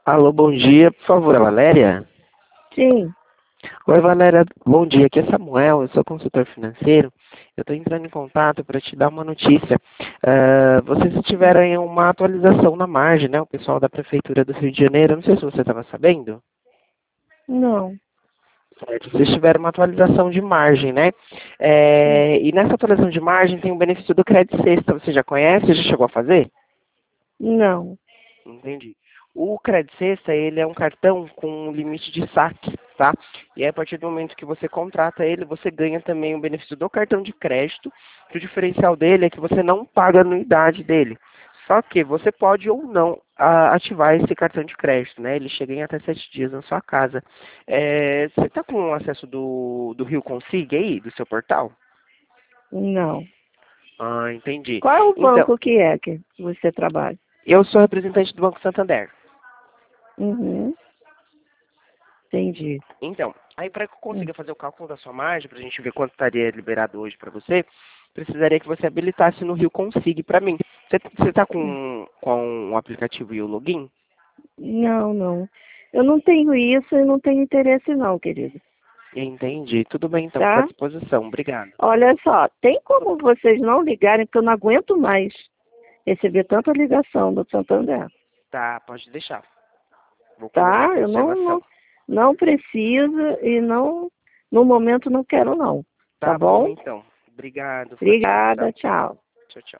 Alô, bom dia, por favor, a Valéria? Sim. Oi, Valéria, bom dia, aqui é Samuel, eu sou consultor financeiro. Eu estou entrando em contato para te dar uma notícia. Vocês tiveram aí uma atualização na margem, né? O pessoal da Prefeitura do Rio de Janeiro, eu não sei se você estava sabendo. Não. Certo, vocês tiveram uma atualização de margem, né? E nessa atualização de margem tem o benefício do crédito sexta, você já conhece? Já chegou a fazer? Não. Entendi. O Credit Sexta, ele é um cartão com limite de saque, tá? E aí, a partir do momento que você contrata ele, você ganha também o benefício do cartão de crédito. Que o diferencial dele é que você não paga a anuidade dele. Só que você pode ou não ativar esse cartão de crédito, né? Ele chega em até 7 dias na sua casa. Você está com acesso do Rio Consiga aí, do seu portal? Não. Ah, entendi. Qual é o Então, banco que você trabalha? eu sou representante do Banco Santander. Uhum. Entendi. Então, aí para que eu Hum. consiga fazer o cálculo da sua margem, para a gente ver quanto estaria liberado hoje para você, precisaria que você habilitasse no Rio Consigue para mim. Você está com o aplicativo e o login? Não, não. Eu não tenho isso e não tenho interesse não, querido. Entendi. Tudo bem, então, fico à Tá? disposição. Obrigado. Olha só, tem como vocês não ligarem, porque eu não aguento mais receber tanta ligação do Santander. Tá, pode deixar. Vou colocar Tá? com Eu observação. não preciso e não, no momento não quero não. Tá Tá bom, bom? então. Obrigado. Fico à Obrigada, disposição. tchau. Tchau, tchau.